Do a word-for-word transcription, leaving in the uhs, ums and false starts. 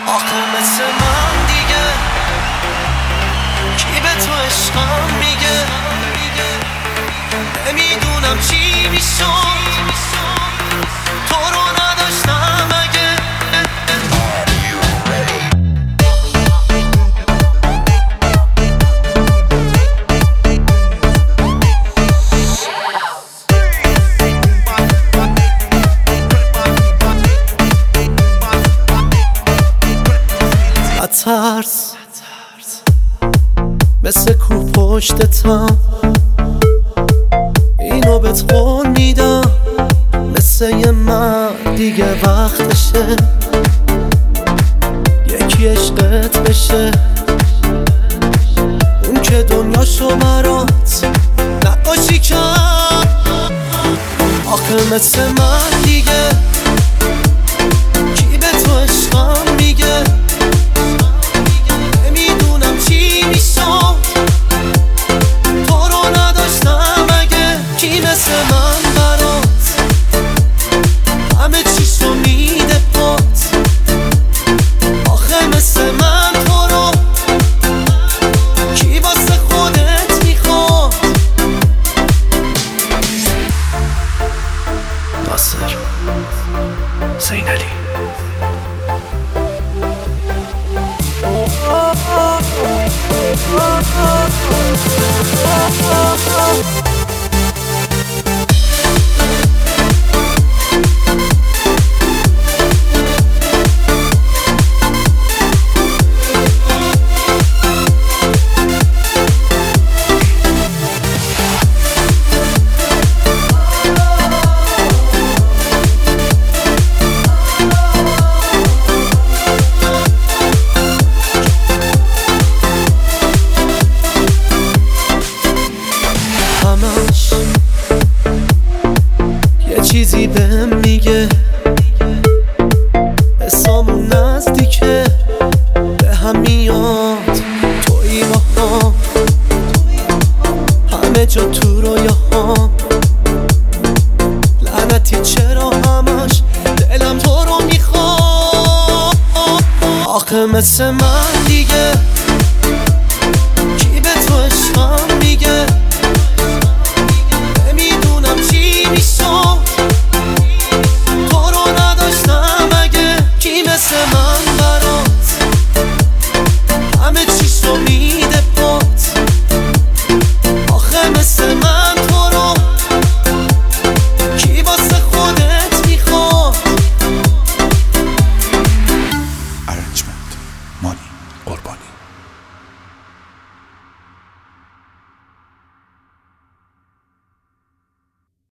آخه مثل من دیگه کی به تو عشقم میگه؟ نمیدونم چی میشد تو رو نداشتم اگه. ترس مثل کو پشتتم اینو بهت قول میدم، مثل یه مرد دیگه وقتشه یکی عشقت بشه، اون که دنیاشو برات نقاشی کرد. آخه مثل من دیگه کی به تو عشقم میگه؟ مثل من برات همه چیشو میده پات. آخه مثل من تو رو کی واسه خودت میخواد؟ ناصر زینالی. یه چیزی بهم میگه حسامون نزدیکه به هم میاد توی با هم همه جا تو رویاهام. لعنتی چرا همش دلم تو رو میخواد؟ آخه مثل من دیگه